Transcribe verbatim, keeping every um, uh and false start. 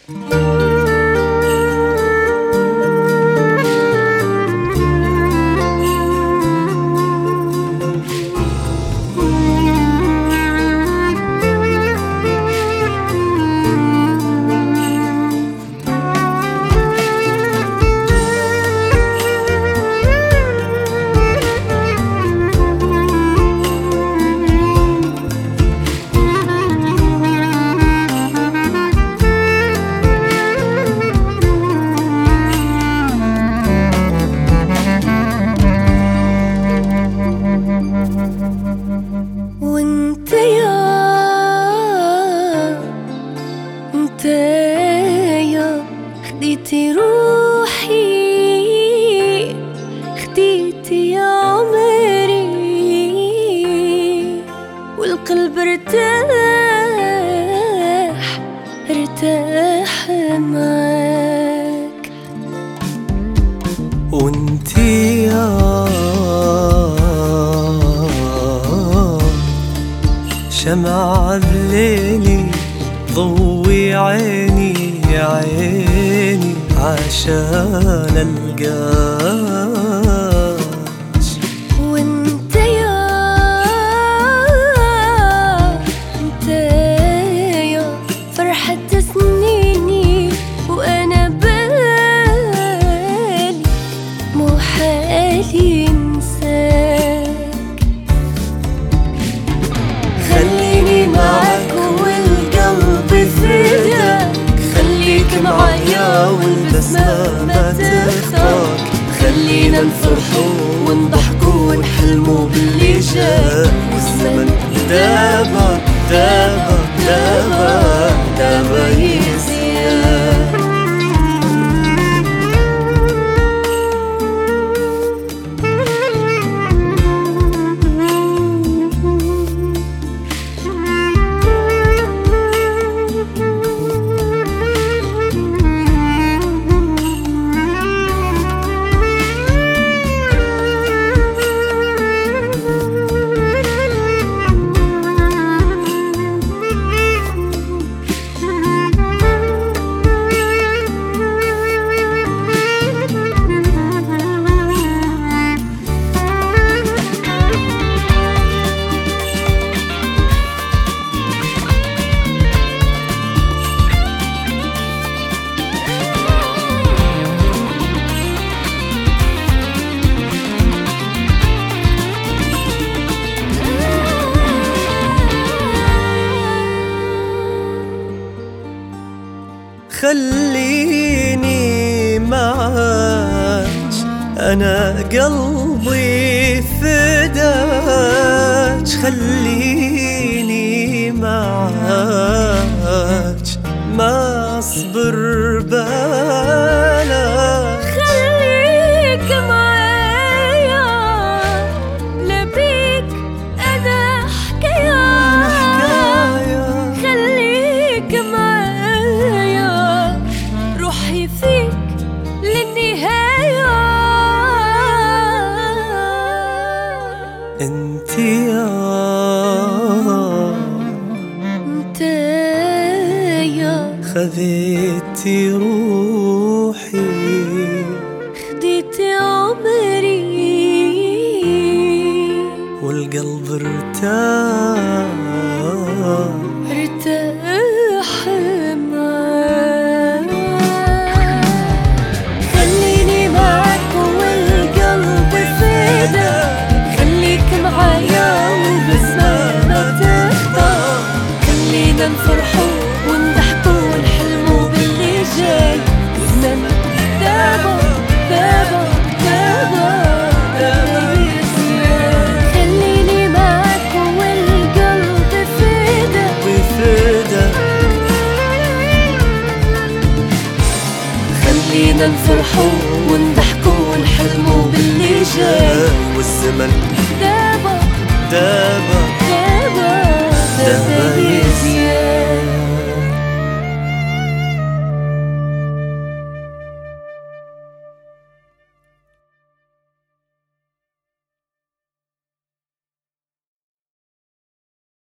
وانت يا انت يا خديتي روحي، خديتي يا عمري، والقلب ارتاح ارتاح معاك. وانت يا شمعة بليلي، ضوي عيني عيني عشان القاك. وانت يا انت يا فرحة سنيني، وانا بالي مو حالي انساك. خليني معاك والقلب فداك، خليك معايا والبسمة ما تخفاك. خلينا نفرحوا ونضحكوا ونحلموا باللي جاك، والزمن دابا دابا دابا دابا يزيد. خليني معاك أنا قلبي فداك، خليني معاك ما أصبر بالك. خليك معايا لبيك أنا حكاية، خليك معايا روحي فيك للنهاية. انت يا انت يا خذيتي روحي، خديتي عمري، والقلب ارتاح ارتاح معاك. خليني معاك والقلب فداك، خليك معايا والبسمة ما تخطاك. خلينا نفرحوا ونضحكوا ونحلموا باللي جاي، والزمن دابا دابا دابا دابا يزيد. خليني معاك والقلب فداك، خلينا نفرحوا ونضحكوا ونحلموا باللي جاي، والزمن دابا دابا